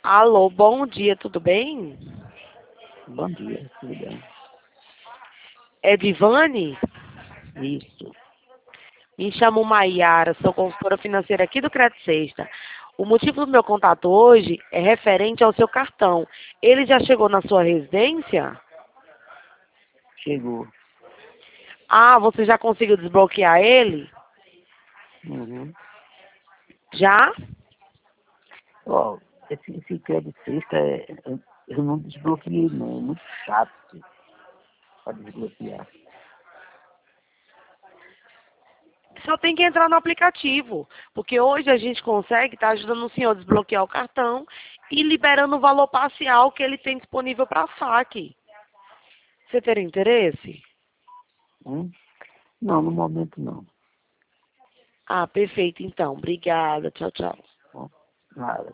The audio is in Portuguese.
Alô, bom dia, tudo bem? Bom dia, tudo bem? É Divane? Isso, Me chamo Maiara, sou consultora financeira aqui do Crédito Sexta. O motivo do meu contato hoje é referente ao seu cartão. Ele já chegou na sua residência? chegou. Ah, você já conseguiu desbloquear ele? Uhum. Já? Ó, esse crédito sexta, eu não desbloqueei não, é muito chato para desbloquear. Só tem que entrar no aplicativo, porque hoje a gente consegue estar ajudando o senhor a desbloquear o cartão e liberando o valor parcial que ele tem disponível para saque. Você teria interesse? Hum? Não, no momento não. Ah, perfeito então. Obrigada. Tchau, tchau. Bom, nada.